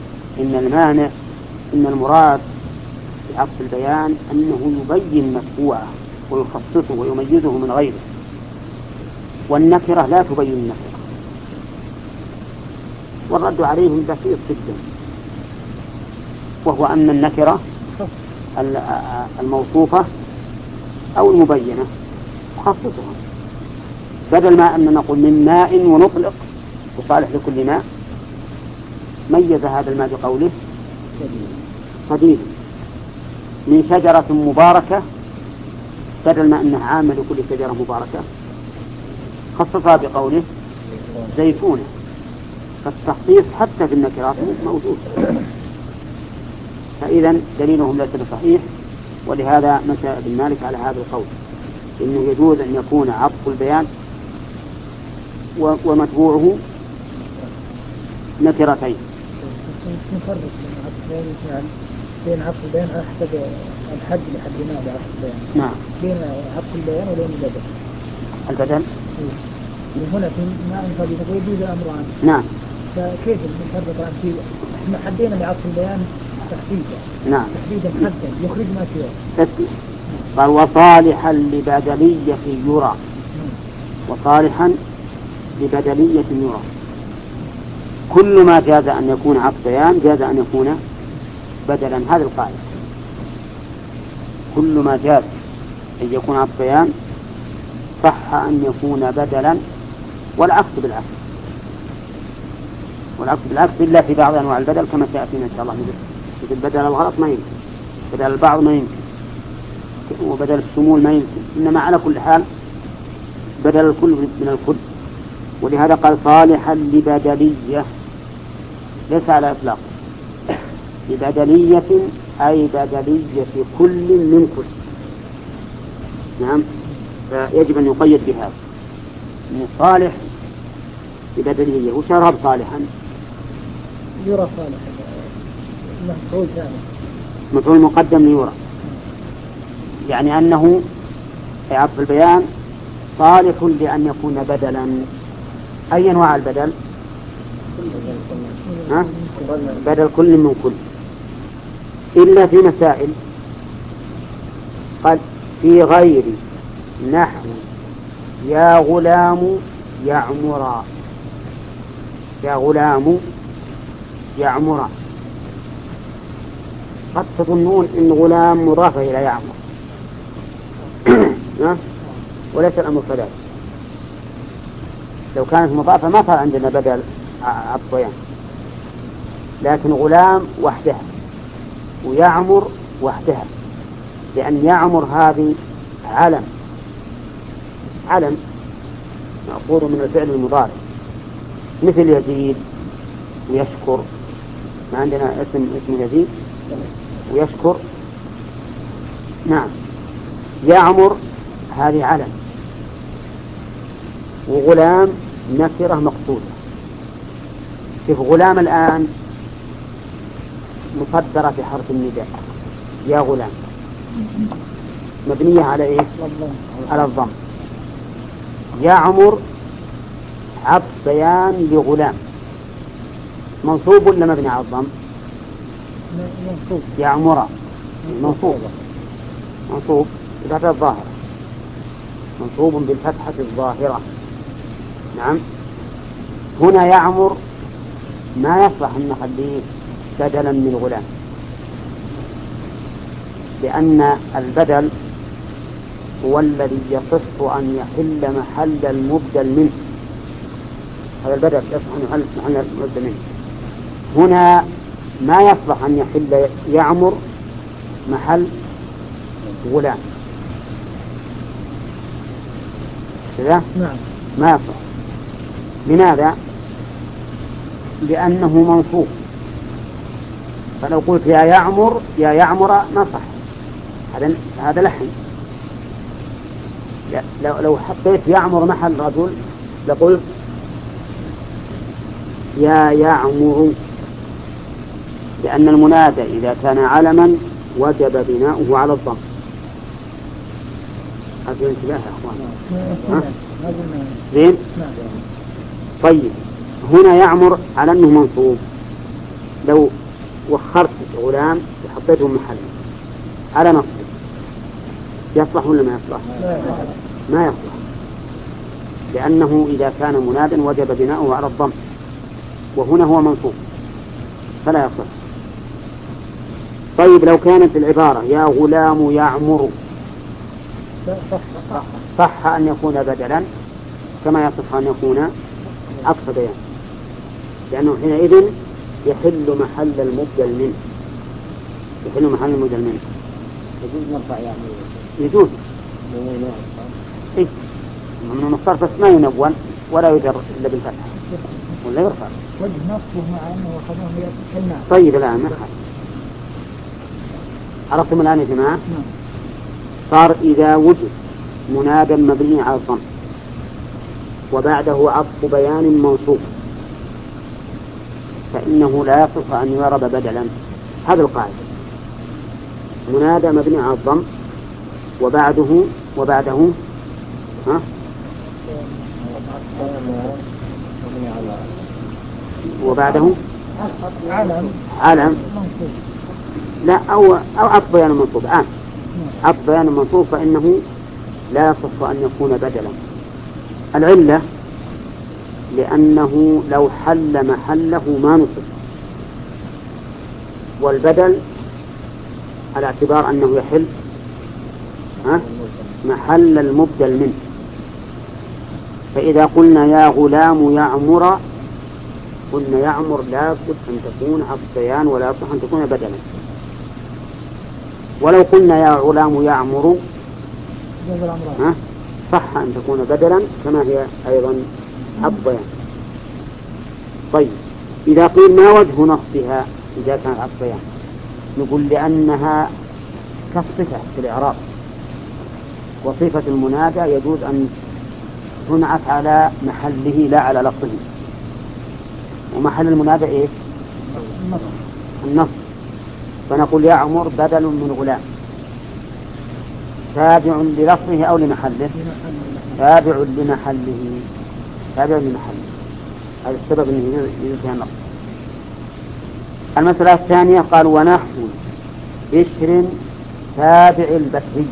إن المراد بعطف البيان أنه يبين متبوعه ويخصصه ويميزه من غيره، والنكرة لا تبين النكرة. والرد عليهم بسيط جدا، وهو أن النكرة الموصوفة أو المبينة تخصصها، بدل ما أن نقول من ماء ونطلق وصالح لكل ماء، ميز هذا الماء بقوله صديد. من شجرة مباركة بدل ما أنه عام لكل شجرة مباركة خصصها بقوله زيتونة، فالتخصيص حتى في النكرات موجود. فإذا دليلهم ليس بصحيح، ولهذا مشى ابن مالك على هذا القول إنه يجوز أن يكون عطف البيان ومتبوعه نكرتين. نفرق بين عطف البيان على حسب الحد اللي حددناه بعطف البيان. نعم. بين عطف البيان وبين البدل. البدل؟ هنا في ما ينفع يجوز الأمران. نعم. فكيف نفرق عن شيء؟ احنا حدينا بعطف البيان تحديدا. نعم. تحديدا حدا يخرج ما سواه. قال وصالحا لبدلية يرى. وصالحا لبدلية يرى. كل ما جاز أن يكون عطف بيان جاز أن يكون بدلا. هذا القاعدة. كل ما جاز أن يكون عطف بيان صح أن يكون بدلا، والعكس بالعكس. والعكس بالعكس إلا في بعض أنواع البدل كما سيأتينا إن شاء الله. مثل بدل الغلط ما يمكن، بدل البعض ما يمكن، وبدل الشمول ما يمكن، إنما على كل حال بدل الكل من الكل. ولهذا قال صالحا لبدلية، ليس على إطلاق، لبدلية أي بدلية كل من كل. نعم. فيجب أن يقيد بهذا من صالح لبدلية. وشرب صالحا يرى صالحا مفعول ثاني، مفعول مقدم ليرى، يعني أنه في عطف البيان صالح لأن يكون بدلا. أي أنواع البدل؟ بدل كل من كل، إلا في مسائل. قال في غير نحو يا غلام يعمرا. يا غلام يعمرا، قد تظنون إن غلام مضافة إلى يعمر وليس الأمر كذلك. لو كانت مضافة ما صار عندنا بدل عطفيان، لكن غلام وحدها ويعمر وحدها، لأن يعمر هذه علم مأخوذ من الفعل المضارع، مثل يزيد ويشكر. ما عندنا اسم يزيد ويشكر. نعم. يعمر هذه علم، وغلام نكرة مقصودة. كيف غلام الآن مصدرة في حرف النداء يا غلام، مبنية على إيه؟ على الضم. يعمر عطف بيان لغلام، منصوب ولا مبني على الضم؟ منصوب. يعمر منصوب بالفتحة الظاهرة، منصوب بالفتحة الظاهرة. نعم. هنا يعمر ما يصلح أن نخليه بدلا من غلام، لأن البدل هو الذي يصح أن يحل محل المبدل منه. هذا البدل يصح أن يحل محل المبدل منه. هنا ما يصلح أن يحل يعمر محل غلام. كذا؟ نعم. ما يصلح. لماذا؟ لأنه منصوب. فلو قلت يا يعمر ما صح، هذا لحن. لو حطيت يعمر محل رجل لقلت يا يعمر، لأن المنادى إذا كان علما وجب بناؤه على الضم. هذا انتباه يا أخوان. زين. طيب هنا يعمر على أنه منصوب، لو وخرت غلام وحطيته محل على نصب يصلح ولا ما يصلح؟ ما يصلح، لأنه إذا كان منادا وجب بناؤه على الضم، وهنا هو منصوب فلا يصلح. طيب لو كانت العبارة يا غلام يعمر صح أن يكون بدلا كما يصح أن يكون عطف بيان، لأنه حينئذ يحل محل المبدل منه. يجوز نرفع يعني يجوز إيه من الصرف بس ما ينون ولا يجر إلا بالفتح ولا يرفع وجه نصبه مع أنه أخذوه كالنار. طيب الآن ما خالف. عرفتم الآن يا جماعة؟ صار إذا وجد منادى مبني على الضم وبعده عطف بيان منصوب فإنه لا يصح أن يعرب بدلا. هذا القاعدة منادى مبني على الضم وبعده ها؟ وبعده علم لا أو عطف بيان منصوب عطف بيان منصوب فإنه لا يصح أن يكون بدلا. العلة لأنه لو حل محله ما نصب والبدل على اعتبار أنه يحل محل المبدل منه. فإذا قلنا يا غلام يعمر قلنا يعمر لا بد أن تكون عطف بيان ولا يصح أن تكون بدلا. ولو قلنا يا غلام يعمر صح أن تكون بدلا كما هي أيضا عطف بيان. طيب إذا قيل ما وجه نصبها إذا كان عطف بيان نقول لأنها كالصفة في الإعراب وصفة المنادى يجوز أن تنعت على محله لا على لفظه. ومحل المنادى إيه؟ النصب. فنقول يعمر بدل من غلام تابع للفظه أو لمحله تابع لمحله هذا السبب أنه يجوز فيها النصب. المسألة الثانية قال ونحو بشر تابع البكري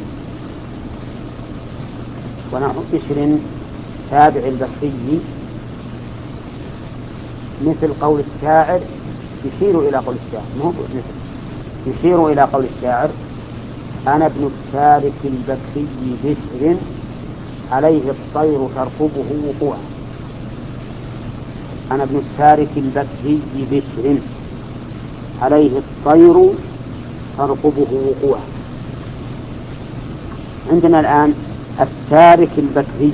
ونحو بشر تابع البكري مثل قول الشاعر يشير إلى قول الشاعر يشير إلى قول الشاعر أنا ابن التارك البكري بشر عليه الطير ترقبه وقوعا. أنا ابن التارك البكري بشر عليه الطير ترقبه وقوعا. عندنا الآن التارك البكري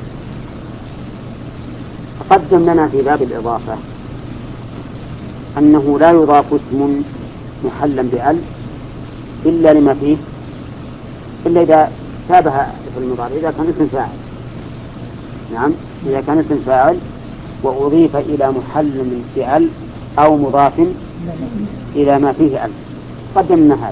تقدم لنا في باب الإضافة أنه لا يضاف اسم محلا بأل إلا لما فيه إلا إذا شابه في المضارع إذا كان اسم فاعل. نعم إذا كان اسم فاعل وأضيف إلى محل من بأل أو مضاف إلى ما فيه أل. قدمنا هذا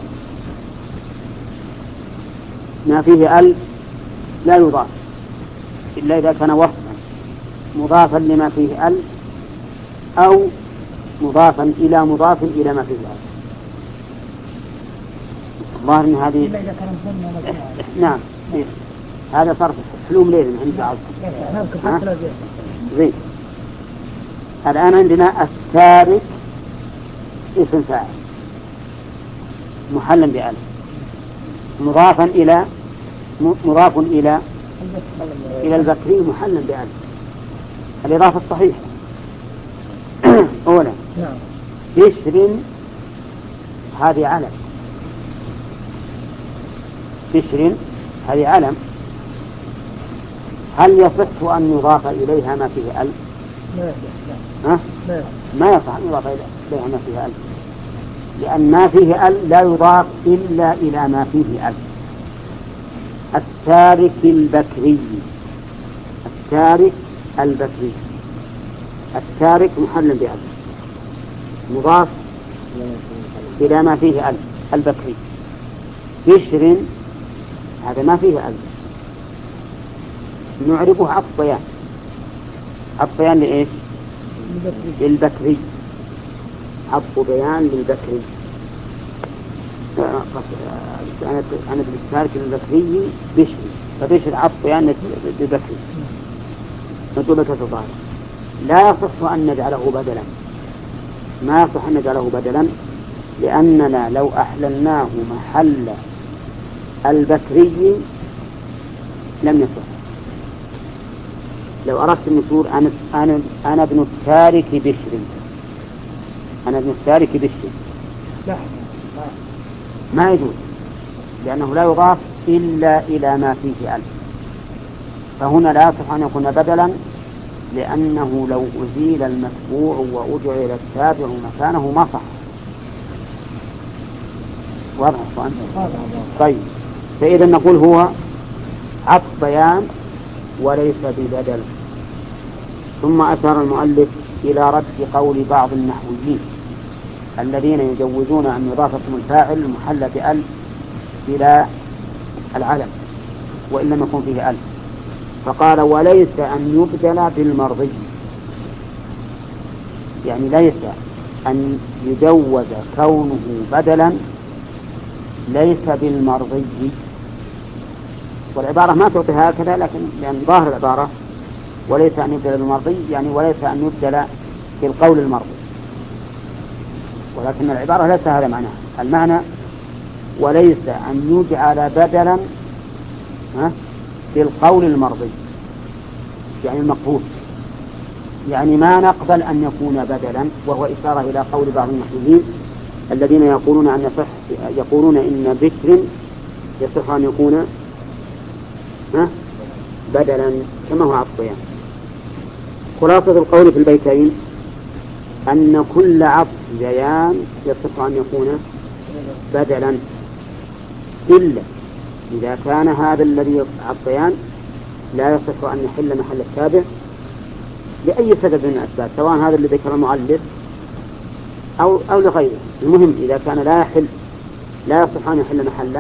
ما فيه أل لا يضاف إلا إذا كان وصفا مضافا لما فيه أل أو مضافا إلى مضاف إلى ما فيه أل. الظاهر أن هذه نعم هذا صرف حلوم ليل عند بعض. زين الآن عندنا التارك اسم فاعل محلا بأل مضاف إلى البكري محلا بأل. الإضافة الصحيحة أولا بشر هذه علم بشر هذه علم هل يصح أن يضاف إليها ما فيه أل؟ ما يصح أن يضاف إليها ما فيه أل لأن ما فيه أل لا يضاف إلا إلى ما فيه أل. التارك البكري التارك محل بأل مضاف إلى ما فيه أل البكري. بشر هذا ما فيه أل نعرفه عطف بيان لإيش؟ للبكري عطف بيان للبكري. أنا بالتارك للبكري بشر فبشر عطف بيان للبكري مجرورة الظاهر. لا يصح أن نجعله بدلا ما يصح أن نجعله بدلا لأننا لو أحللناه محل البكري لم يصح. لو أردت النشور أنا ابن التارك بشر ما يجوز لأنه لا يضاف إلا إلى ما فيه ألف، فهنا لا يصح أن يكون بدلا، لأنه لو أزيل المتبوع وأجعل التابع مكانه ما صح. واضح السؤال؟ طيب، فإذا نقول هو عطف بيان وليس ببدل. ثم أشار المؤلف إلى رد قول بعض النحويين الذين يجوزون أن يضاف اسم الفاعل المحل بألف إلى العلم وإن لم يكن فيه ألف، فقال وليس أن يبدل بالمرضي، يعني ليس أن يجوز كونه بدلا ليس بالمرضي. والعبارة ما تعطي هكذا، لكن لأن ظاهر العبارة وليس أن يبدل بالمرضي يعني وليس أن يبدل بالقول المرضي، ولكن العبارة ليس هذا معناها. المعنى وليس أن يجعل بدلا بالقول المرضي يعني المقبول، يعني ما نقبل أن يكون بدلا، وهو إشارة إلى قول بعض النحويين الذين يقولون إن ذكر يصح أن يكون بدلا كما هو عطف بيان. خلاصة القول في البيتين أن كل عطف بيان يصح أن يكون بدلا، إلا إذا كان هذا الذي عطف بيان لا يصح أن يحل محل التابع لأي سبب من الأسباب، سواء هذا اللي ذكر المؤلف أو لغيره. المهم إذا كان لا يصح أن يحل محله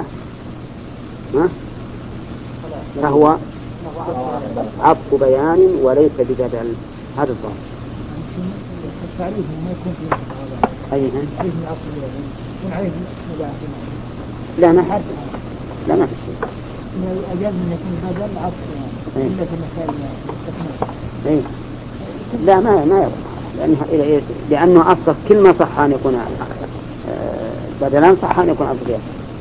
فهو عطف بيان وليس ببدل. هذا الظاهر. التعريف ما يكون فيه أيها تعريف من عطف بيان يكون عليه مباح. لا ما حد لا ما في شيء. أجاز من يكون بدل عطف بيان إلا في مثال الاستثناء. لا ما يبقى، لأنه أصلا كل ما صح أن يكون بدلا صح أن يكون عطف بيان،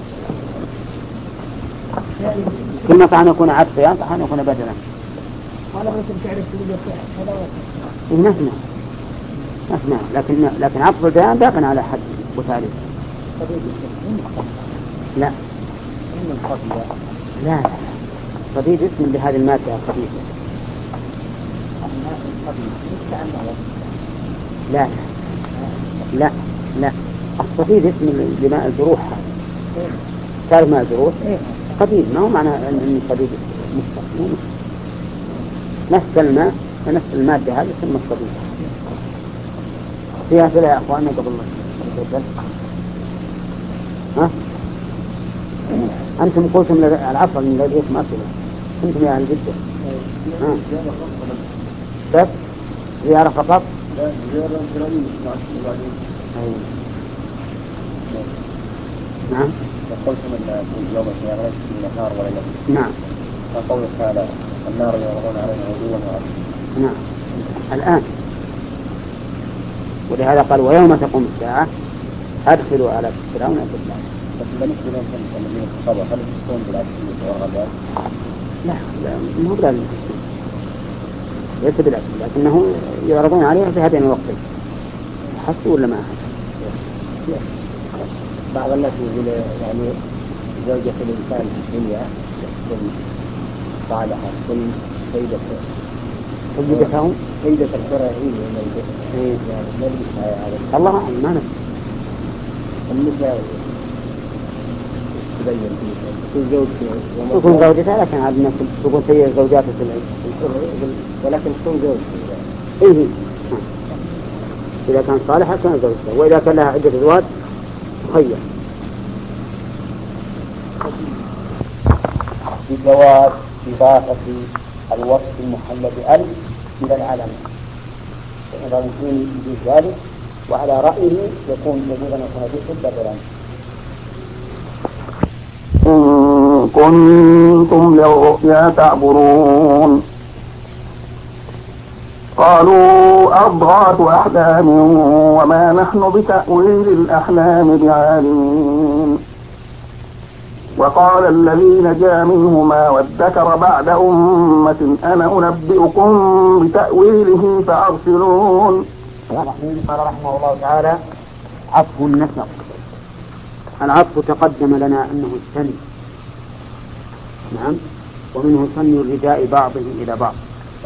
كل ما صح أن يكون عطف بيان صح أن يكون بدلا. قال بس تعرف هذا نسمع لكن عطف البيان باق على حد وتعريف. لا صديد اسم لهذه المادة الخبيثة. لا الصديد اسم لماء الجروح. تعرف ماء الجروح قديم، ما هو معنى أن الصديد مستقيم، نفس الماء ونفس المادة هذه ثم الصديد. فيها سلة يا أخواننا قبل أنتم قلتم العصر من الذي ما سلة، أنتم يا أهل جدة بس زيارة فقط. لا زيارة إسرائيل نعم. قلتم أن يوم القيامة في نهار ولا ليل. نعم. فقوله تعالى النار يعرضون عليها غدوا وعشيا. نعم الآن، ولهذا قال ويوم تقوم الساعة أدخلوا على فرعون أشد. بس بالنسبة لهم الذين تصابوا هل يكون بالعشية والغداء؟ لا مو بلازم ليس بالعكس، لكنه يعرضون عليها في هذين الوقتين. حسوا ولا ما حسوا؟ بعض الناس يقول يعني زوجة الإنسان في الدنيا تكون صالحة، تكون سيدة الفرعين يعني ما ليش هذا الله ما نفسه النساء تبين تكون زوجتها، لكن هذا الناس تكون سيدة زوجاتها ولكن تكون زوجتها. إذا كان صالحة كان زوجتها، وإذا كان لها عدة أزواج تخير. بجواز إضافة الوصف المحل بألف إلى العلم، فإذا ممكن يجوز ذلك، وعلى رأيه يكون يجوز أن يكون به بدلا. إن كنتم للرؤيا تعبرون قالوا أضغاث أحلام وما نحن بتأويل الأحلام بعالمين. وقال الذي نجا منهما وادكر بعد أمة أنا أنبئكم بتأويله فأرسلون. قال رحمه الله تعالى عطف النسق. العطف تقدم لنا أنه الثاني نعم. ومنه صني الرداء بعضه إلى بعض.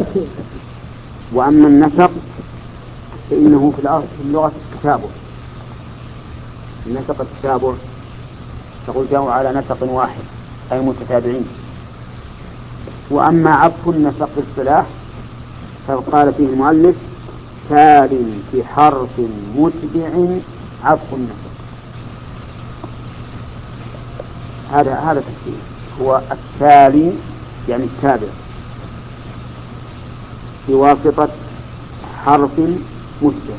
وأما النسق فإنه في اللغة التتابع، النسق التتابع، تقول جاءوا على نسق واحد أي متتابعين. وأما عطف النسق في الصلاح فقال فيه المؤلف تال في حرف متبع عطف النسق. هذا تفسير، هو التالي يعني التابع بواسطة حرف متبع،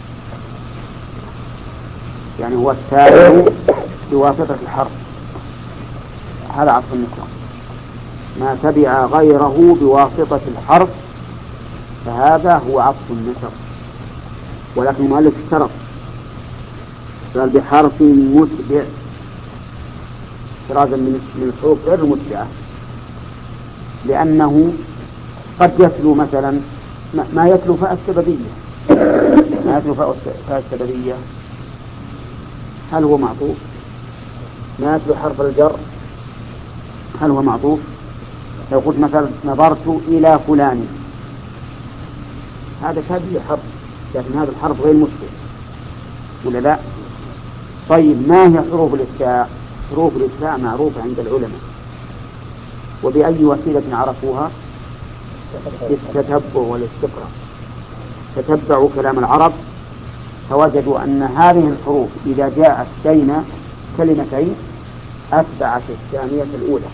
يعني هو التابع بواسطة الحرف، هذا عطف النسق. ما تبع غيره بواسطة الحرف فهذا هو عطف النسق. ولكن المؤلف اشترط، قال بحرف متبع احترازا من الحروف غير المتبعة، لأنه قد يتلو مثلا ما يتلو فاء السببية، ما يتلو فاء السببية هل هو معطوف؟ ما يتلو حرف الجر هل هو معطوف؟ لو قلت مثلا نظرت إلى فلان، هذا شبيه حرف، لكن هذا الحرف غير مشبه ولا لا؟ طيب ما هي حروف الإتباع؟ حروف الإتباع معروفة عند العلماء، وبأي وسيلة عرفوها؟ بالتتبع والاستقراء. تتبعوا كلام العرب فوجدوا أن هذه الحروف إذا جاءت بين كلمتين أتبعت الثانية الأولى،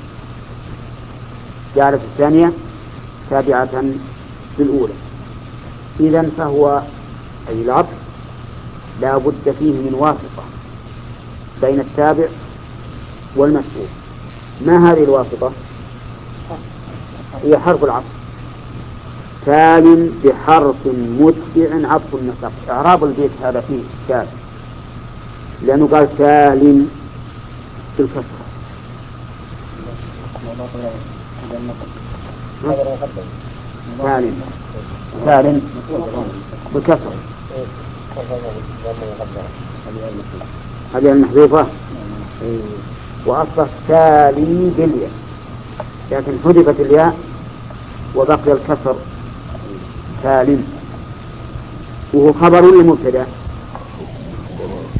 جعلت الثانية تابعة للأولى. إذن فهو أي العطف لا بد فيه من واسطة بين التابع والمتبوع. ما هذه الواسطة؟ هي حرف العطف. تال بحرف متبع عطف النسق. إعراب البيت هذا فيه تال، لأنه قال تال بالكسر. تال بالكسر، هذه المحذوفة، وأصبح تالي بالياء، لكن حذفت الياء وبقي الكسر تال، وهو خبر للمبتدا